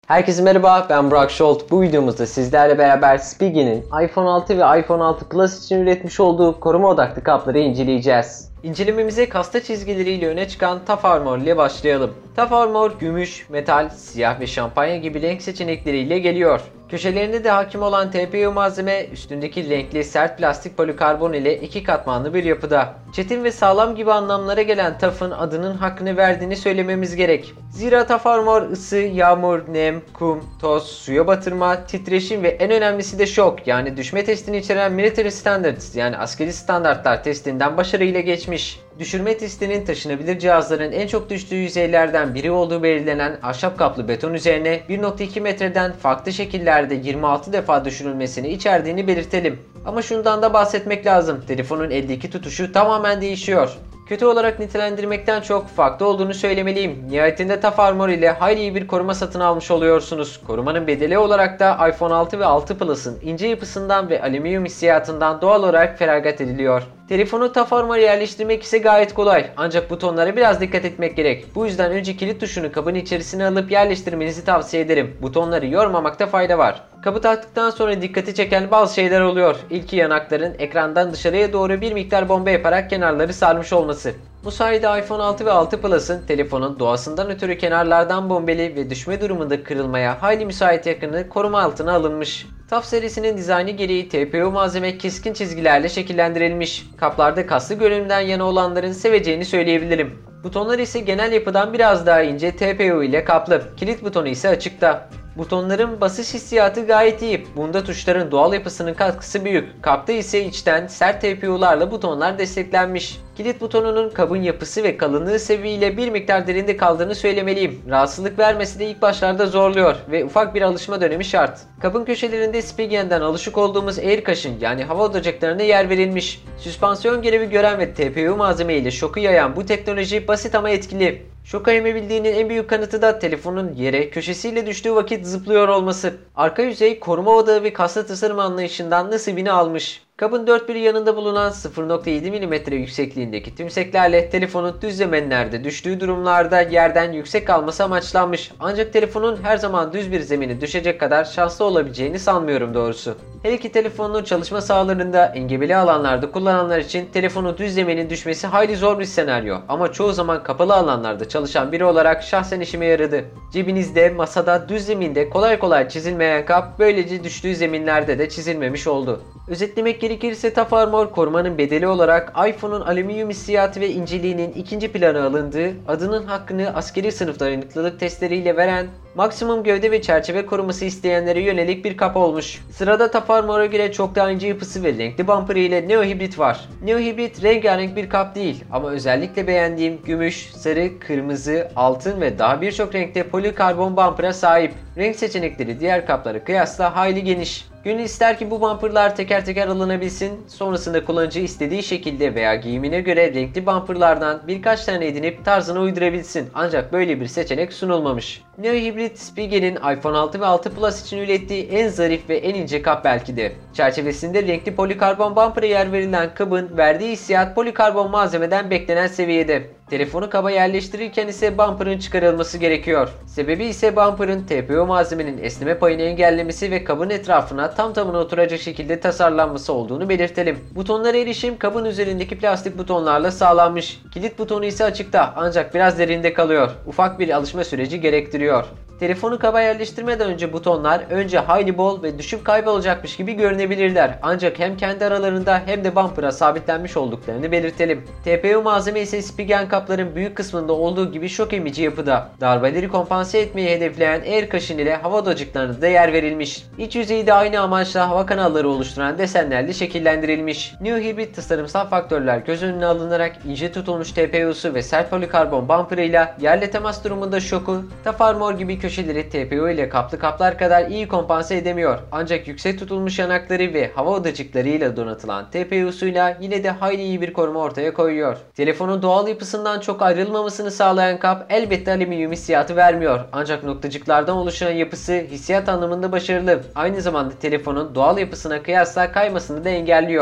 Herkese merhaba, ben Burak Şolt. Bu videomuzda sizlerle beraber Spige'nin iPhone 6 ve iPhone 6 Plus için üretmiş olduğu koruma odaklı kapları inceleyeceğiz. İncelememize kasta çizgileriyle öne çıkan Tough Armor ile başlayalım. Tough Armor gümüş, metal, siyah ve şampanya gibi renk seçenekleriyle geliyor. Köşelerinde de hakim olan TPU malzeme üstündeki renkli sert plastik polikarbon ile iki katmanlı bir yapıda. Çetin ve sağlam gibi anlamlara gelen Tough'ın adının hakkını verdiğini söylememiz gerek. Zira Tough Armor ısı, yağmur, nem, kum, toz, suya batırma, titreşim ve en önemlisi de şok yani düşme testini içeren Military Standards yani askeri standartlar testinden başarıyla geçmiş. Düşürme testinin taşınabilir cihazların en çok düştüğü yüzeylerden biri olduğu belirlenen ahşap kaplı beton üzerine 1.2 metreden farklı şekillerde 26 defa düşürülmesini içerdiğini belirtelim. Ama şundan da bahsetmek lazım. Telefonun eldeki tutuşu tamamen değişiyor. Kötü olarak nitelendirmekten çok farklı olduğunu söylemeliyim. Nihayetinde Tough Armor ile hayli iyi bir koruma satın almış oluyorsunuz. Korumanın bedeli olarak da iPhone 6 ve 6 Plus'ın ince yapısından ve alüminyum hissiyatından doğal olarak feragat ediliyor. Telefonu Tough Armor'a yerleştirmek ise gayet kolay. Ancak butonlara biraz dikkat etmek gerek. Bu yüzden önce kilit tuşunu kabın içerisine alıp yerleştirmenizi tavsiye ederim. Butonları yormamakta fayda var. Kabı taktıktan sonra dikkati çeken bazı şeyler oluyor. İlki yanakların ekrandan dışarıya doğru bir miktar bomba yaparak kenarları sarmış olması. Bu sayede iPhone 6 ve 6 Plus'ın telefonun doğasından ötürü kenarlardan bombeli ve düşme durumunda kırılmaya hayli müsait yakını koruma altına alınmış. TUF serisinin dizaynı gereği TPU malzeme keskin çizgilerle şekillendirilmiş. Kaplarda kaslı görünümden yana olanların seveceğini söyleyebilirim. Butonlar ise genel yapıdan biraz daha ince TPU ile kaplı. Kilit butonu ise açıkta. Butonların basış hissiyatı gayet iyi. Bunda tuşların doğal yapısının katkısı büyük. Kapta ise içten sert TPU'larla butonlar desteklenmiş. Kilit butonunun kabın yapısı ve kalınlığı sebebiyle bir miktar derinde kaldığını söylemeliyim. Rahatsızlık vermesi de ilk başlarda zorluyor ve ufak bir alışma dönemi şart. Kabın köşelerinde Spigen'den alışık olduğumuz air cushion yani hava odacıklarına yer verilmiş. Süspansiyon görevi gören ve TPU malzeme ile şoku yayan bu teknoloji basit ama etkili. Şoka emebildiğinin en büyük kanıtı da telefonun yere köşesiyle düştüğü vakit zıplıyor olması. Arka yüzey koruma odağı ve kaslı tasarım anlayışından nasibini almış. Kabın dört bir yanında bulunan 0.7 mm yüksekliğindeki tümseklerle telefonun düz zeminlerde düştüğü durumlarda yerden yüksek kalması amaçlanmış. Ancak telefonun her zaman düz bir zemine düşecek kadar şanslı olabileceğini sanmıyorum doğrusu. Her iki telefonun çalışma sahalarında engebeli alanlarda kullananlar için telefonun düz zeminin düşmesi hayli zor bir senaryo. Ama çoğu zaman kapalı alanlarda çalışan biri olarak şahsen işime yaradı. Cebinizde, masada, düz zeminde kolay kolay çizilmeyen kap böylece düştüğü zeminlerde de çizilmemiş oldu. Özetlemek gerekirse Tough Armor korumanın bedeli olarak iPhone'un alüminyum hissiyatı ve inceliğinin ikinci plana alındığı, adının hakkını askeri sınıf dayanıklılık testleriyle veren, maksimum gövde ve çerçeve koruması isteyenlere yönelik bir kap olmuş. Sırada Tough Armor'a göre çok daha ince yapısı ve renkli bumper ile Neo Hybrid var. Neo Hybrid rengarenk bir kap değil ama özellikle beğendiğim gümüş, sarı, kırmızı, altın ve daha birçok renkte polikarbon bumper'a sahip. Renk seçenekleri diğer kaplara kıyasla hayli geniş. Gönül ister ki bu bumperlar teker teker alınabilsin, sonrasında kullanıcı istediği şekilde veya giyimine göre renkli bumperlardan birkaç tane edinip tarzına uydurabilsin. Ancak böyle bir seçenek sunulmamış. Neo Hybrid Spige'nin iPhone 6 ve 6 Plus için ürettiği en zarif ve en ince kap belki de. Çerçevesinde renkli polikarbon bumper'a yer verilen kabın verdiği hissiyat polikarbon malzemeden beklenen seviyede. Telefonu kaba yerleştirirken ise bumper'ın çıkarılması gerekiyor. Sebebi ise bumper'ın TPU malzemenin esneme payını engellemesi ve kabın etrafına tam tamına oturacak şekilde tasarlanması olduğunu belirtelim. Butonlara erişim kabın üzerindeki plastik butonlarla sağlanmış. Kilit butonu ise açıkta ancak biraz derinde kalıyor. Ufak bir alışma süreci gerektiriyor. Telefonu kaba yerleştirmeden önce butonlar önce hayli bol ve düşüp kaybolacakmış gibi görünebilirler. Ancak hem kendi aralarında hem de bumper'a sabitlenmiş olduklarını belirtelim. TPU malzeme ise Spigen kapların büyük kısmında olduğu gibi şok emici yapıda. Darbeleri kompanse etmeyi hedefleyen air cushion ile hava odacıklarına da yer verilmiş. İç yüzeyi de aynı amaçla hava kanalları oluşturan desenlerle şekillendirilmiş. Neo Hybrid tasarımsal faktörler göz önüne alınarak ince tutulmuş TPU'su ve sert polikarbon bumper'ıyla yerle temas durumunda şoku, Tough Armor gibi köşeleri TPU ile kaplı kaplar kadar iyi kompanse edemiyor. Ancak yüksek tutulmuş yanakları ve hava odacıklarıyla donatılan TPU'suyla yine de hayli iyi bir koruma ortaya koyuyor. Telefonun doğal yapısından çok ayrılmamasını sağlayan kap elbette alüminyum hissiyatı vermiyor. Ancak noktacıklardan oluşan yapısı hissiyat anlamında başarılı. Aynı zamanda telefonun doğal yapısına kıyasla kaymasını da engelliyor.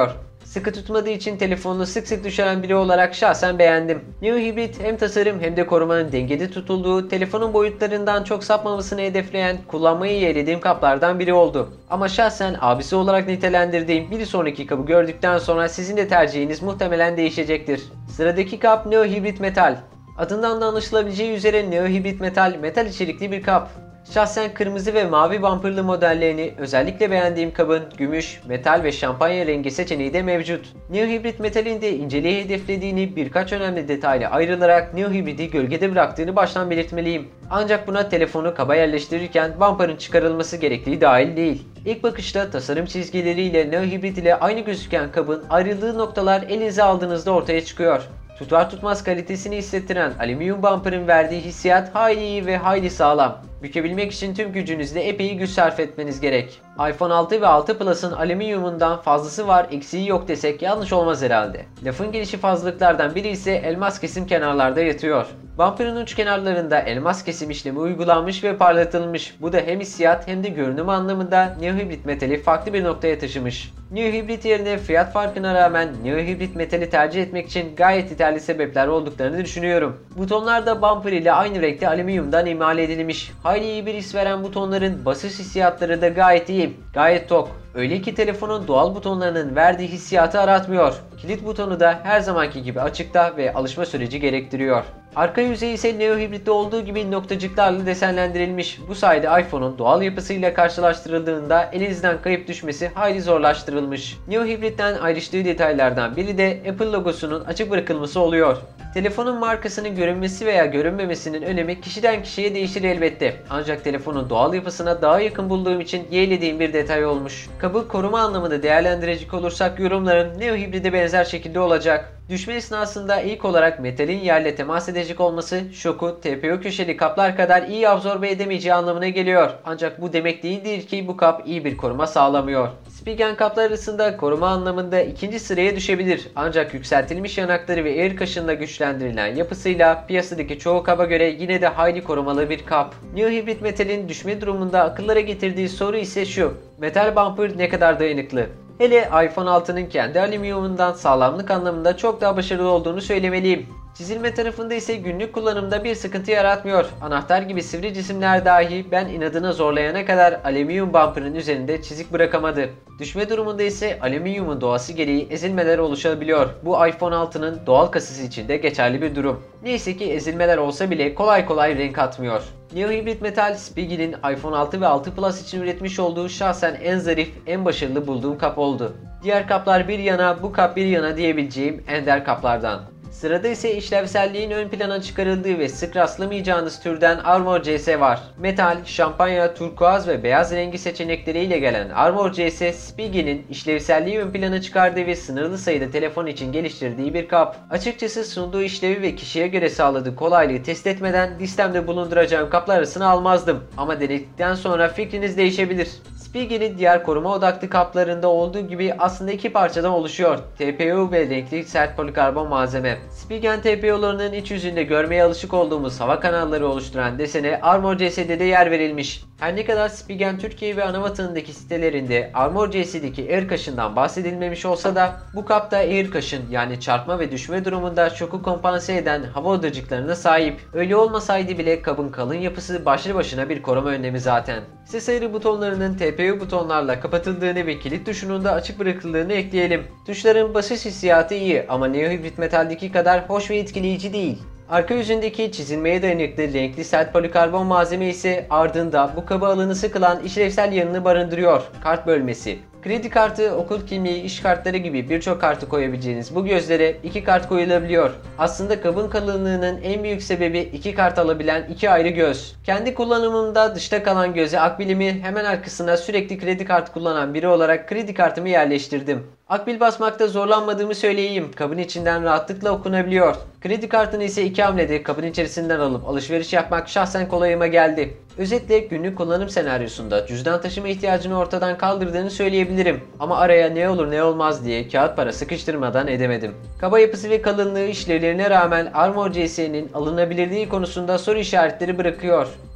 Sıkı tutmadığı için telefonunu sık sık düşüren biri olarak şahsen beğendim. Neo Hibrit hem tasarım hem de korumanın dengede tutulduğu, telefonun boyutlarından çok sapmamasını hedefleyen, kullanmayı yeğlediğim kaplardan biri oldu. Ama şahsen abisi olarak nitelendirdiğim bir sonraki kabı gördükten sonra sizin de tercihiniz muhtemelen değişecektir. Sıradaki kap Neo Hibrit Metal. Adından da anlaşılabileceği üzere Neo Hibrit metal içerikli bir kap. Şahsen kırmızı ve mavi bumperlı modellerini, özellikle beğendiğim kabın gümüş, metal ve şampanya rengi seçeneği de mevcut. Neo Hibrit Metal'in de inceliği hedeflediğini birkaç önemli detayla ayrılarak Neo Hibrit'i gölgede bıraktığını baştan belirtmeliyim. Ancak buna telefonu kaba yerleştirirken bumperın çıkarılması gerektiği dahil değil. İlk bakışta tasarım çizgileriyle Neo Hibrit ile aynı gözüken kabın ayrıldığı noktalar elinize aldığınızda ortaya çıkıyor. Tutar tutmaz kalitesini hissettiren alüminyum bumper'ın verdiği hissiyat hayli iyi ve hayli sağlam. Bükebilmek için tüm gücünüzle epey güç sarf etmeniz gerek. iPhone 6 ve 6 Plus'ın alüminyumundan fazlası var, eksiği yok desek yanlış olmaz herhalde. Lafın gelişi fazlalıklardan biri ise elmas kesim kenarlarda yatıyor. Bumper'ın uç kenarlarında elmas kesim işlemi uygulanmış ve parlatılmış. Bu da hem hissiyat hem de görünüm anlamında Neo Hibrit Metal'i farklı bir noktaya taşımış. Neo Hibrit yerine fiyat farkına rağmen Neo Hibrit Metal'i tercih etmek için gayet yeterli sebepler olduklarını düşünüyorum. Butonlar da bumper ile aynı renkte alüminyumdan imal edilmiş. Hayli iyi bir his veren butonların basış hissiyatları da gayet iyi, gayet tok. Öyle ki telefonun doğal butonlarının verdiği hissiyatı aratmıyor. Kilit butonu da her zamanki gibi açıkta ve alışma süreci gerektiriyor. Arka yüzeyi ise Neo Hibrit'te olduğu gibi noktacıklarla desenlendirilmiş. Bu sayede iPhone'un doğal yapısıyla karşılaştırıldığında elinizden kayıp düşmesi hayli zorlaştırılmış. Neo Hibrit'ten ayrıştığı detaylardan biri de Apple logosunun açık bırakılması oluyor. Telefonun markasının görünmesi veya görünmemesinin önemi kişiden kişiye değişir elbette. Ancak telefonun doğal yapısına daha yakın bulduğum için yeğlediğim bir detay olmuş. Kabı koruma anlamında değerlendirecek olursak yorumlarım Neo Hibrit'e benzer şekilde olacak. Düşme esnasında ilk olarak metalin yerle temas edecek olması şoku TPU köşeli kaplar kadar iyi absorbe edemeyeceği anlamına geliyor. Ancak bu demek değildir ki bu kap iyi bir koruma sağlamıyor. Spigen kaplar arasında koruma anlamında ikinci sıraya düşebilir. Ancak yükseltilmiş yanakları ve air kaşınla güçlendirilen yapısıyla piyasadaki çoğu kaba göre yine de hayli korumalı bir kap. Neo Hibrit Metal'in düşme durumunda akıllara getirdiği soru ise şu: metal bumper ne kadar dayanıklı? Hele iPhone 6'nın kendi alüminyumundan sağlamlık anlamında çok daha başarılı olduğunu söylemeliyim. Çizilme tarafında ise günlük kullanımda bir sıkıntı yaratmıyor. Anahtar gibi sivri cisimler dahi ben inadına zorlayana kadar alüminyum bumper'ın üzerinde çizik bırakamadı. Düşme durumunda ise alüminyumun doğası gereği ezilmeler oluşabiliyor. Bu iPhone 6'nın doğal kasası için de geçerli bir durum. Neyse ki ezilmeler olsa bile kolay kolay renk atmıyor. Neo Hibrit Metal, Spigen'in iPhone 6 ve 6 Plus için üretmiş olduğu şahsen en zarif, en başarılı bulduğum kap oldu. Diğer kaplar bir yana, bu kap bir yana diyebileceğim ender kaplardan. Sırada ise işlevselliğin ön plana çıkarıldığı ve sık rastlamayacağınız türden Armor CS var. Metal, şampanya, turkuaz ve beyaz rengi seçenekleriyle gelen Armor CS, Spigen'in işlevselliği ön plana çıkardığı ve sınırlı sayıda telefon için geliştirdiği bir kap. Açıkçası sunduğu işlevi ve kişiye göre sağladığı kolaylığı test etmeden listemde bulunduracağım kaplar arasına almazdım. Ama denedikten sonra fikriniz değişebilir. Spigen'in diğer koruma odaklı kaplarında olduğu gibi aslında iki parçadan oluşuyor: TPU ve renkli sert polikarbon malzeme. Spigen TPU'larının iç yüzünde görmeye alışık olduğumuz hava kanalları oluşturan desene Armor CS'de de yer verilmiş. Her ne kadar Spigen Türkiye ve anavatanındaki sitelerinde Armor CS'deki air cushion bahsedilmemiş olsa da bu kapta air cushion yani çarpma ve düşme durumunda şoku kompanse eden hava odacıklarına sahip. Öyle olmasaydı bile kabın kalın yapısı başlı başına bir koruma önlemi zaten. Ses ayarı butonlarının TPU butonlarla kapatıldığını ve kilit tuşunun da açık bırakıldığını ekleyelim. Tuşların basış hissiyatı iyi ama Neo Hibrit Metal'deki kadar hoş ve etkileyici değil. Arka yüzündeki çizilmeye dayanıklı renkli sert polikarbon malzeme ise ardında bu kaba alanı kılan işlevsel yanını barındırıyor: kart bölmesi. Kredi kartı, okul kimliği, iş kartları gibi birçok kartı koyabileceğiniz bu gözlere iki kart koyulabiliyor. Aslında kabın kalınlığının en büyük sebebi iki kart alabilen iki ayrı göz. Kendi kullanımımda dışta kalan göze akbilimi hemen arkasına sürekli kredi kartı kullanan biri olarak kredi kartımı yerleştirdim. Akbil basmakta zorlanmadığımı söyleyeyim. Kabın içinden rahatlıkla okunabiliyor. Kredi kartını ise iki hamlede kabın içerisinden alıp alışveriş yapmak şahsen kolayıma geldi. Özetle günlük kullanım senaryosunda cüzdan taşıma ihtiyacını ortadan kaldırdığını söyleyebilirim. Ama araya ne olur ne olmaz diye kağıt para sıkıştırmadan edemedim. Kaba yapısı ve kalınlığı işlevlerine rağmen Armor CS'nin alınabilirliği konusunda soru işaretleri bırakıyor.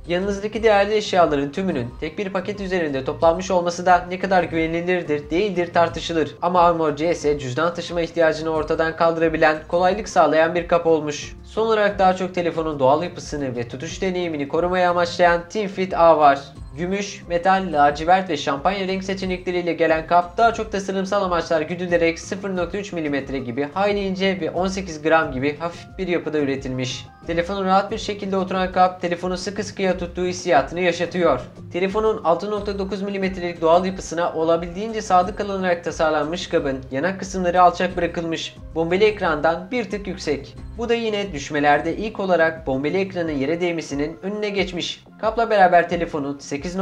Yanınızdaki değerli eşyaların tümünün tek bir paket üzerinde toplanmış olması da ne kadar güvenilirdir değildir tartışılır. Ama Armor CS cüzdan taşıma ihtiyacını ortadan kaldırabilen, kolaylık sağlayan bir kap olmuş. Son olarak daha çok telefonun doğal yapısını ve tutuş deneyimini korumaya amaçlayan ThinFit A var. Gümüş, metal, lacivert ve şampanya renk seçenekleriyle gelen kap daha çok tasarımsal amaçlar güdülerek 0.3 mm gibi hayli ince ve 18 gram gibi hafif bir yapıda üretilmiş. Telefonun rahat bir şekilde oturan kap telefonu sıkı sıkıya tuttuğu hissiyatını yaşatıyor. Telefonun 6.9 mm'lik doğal yapısına olabildiğince sadık kalınarak tasarlanmış kabın yanak kısımları alçak bırakılmış. Bombeli ekrandan bir tık yüksek. Bu da yine düşmelerde ilk olarak bombeli ekranın yere değmesinin önüne geçmiş. Kapla beraber telefonun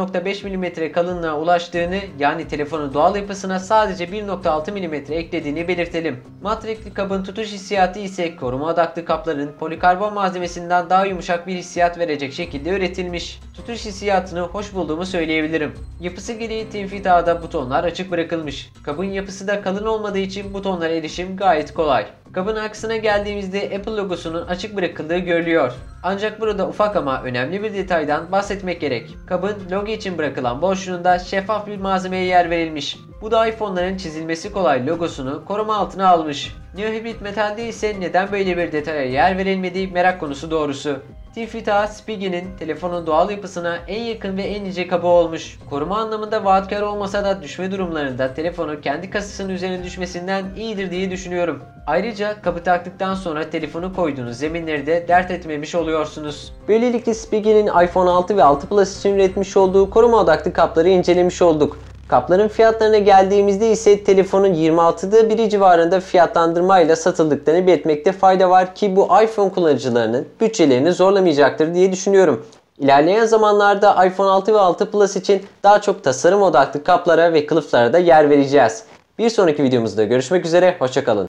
8.5 mm kalınlığa ulaştığını, yani telefonun doğal yapısına sadece 1.6 mm eklediğini belirtelim. Mat renkli kabın tutuş hissiyatı ise koruma odaklı kapların polikarbon malzemesinden daha yumuşak bir hissiyat verecek şekilde üretilmiş. Tutuş hissiyatını hoş bulduğumu söyleyebilirim. Yapısı gereği ThinFit A'da butonlar açık bırakılmış. Kabın yapısı da kalın olmadığı için butonlara erişim gayet kolay. Kabın aksına geldiğimizde Apple logosunun açık bırakıldığı görülüyor. Ancak burada ufak ama önemli bir detaydan bahsetmek gerek. Kabın logo için bırakılan boşluğunda şeffaf bir malzemeye yer verilmiş. Bu da iPhone'ların çizilmesi kolay logosunu koruma altına almış. Neo Hybrid Metal'de ise neden böyle bir detaya yer verilmediği merak konusu doğrusu. ThinFit A, Spige'nin telefonun doğal yapısına en yakın ve en ince kabı olmuş. Koruma anlamında vaatkar olmasa da düşme durumlarında telefonu kendi kasasının üzerine düşmesinden iyidir diye düşünüyorum. Ayrıca kabı taktıktan sonra telefonu koyduğunuz zeminleri de dert etmemiş oluyorsunuz. Böylelikle Spige'nin iPhone 6 ve 6 Plus için üretmiş olduğu koruma odaklı kapları incelemiş olduk. Kapların fiyatlarına geldiğimizde ise telefonun 26'da biri civarında fiyatlandırmayla satıldıklarını belirtmekte fayda var ki bu iPhone kullanıcılarının bütçelerini zorlamayacaktır diye düşünüyorum. İlerleyen zamanlarda iPhone 6 ve 6 Plus için daha çok tasarım odaklı kaplara ve kılıflara da yer vereceğiz. Bir sonraki videomuzda görüşmek üzere, hoşça kalın.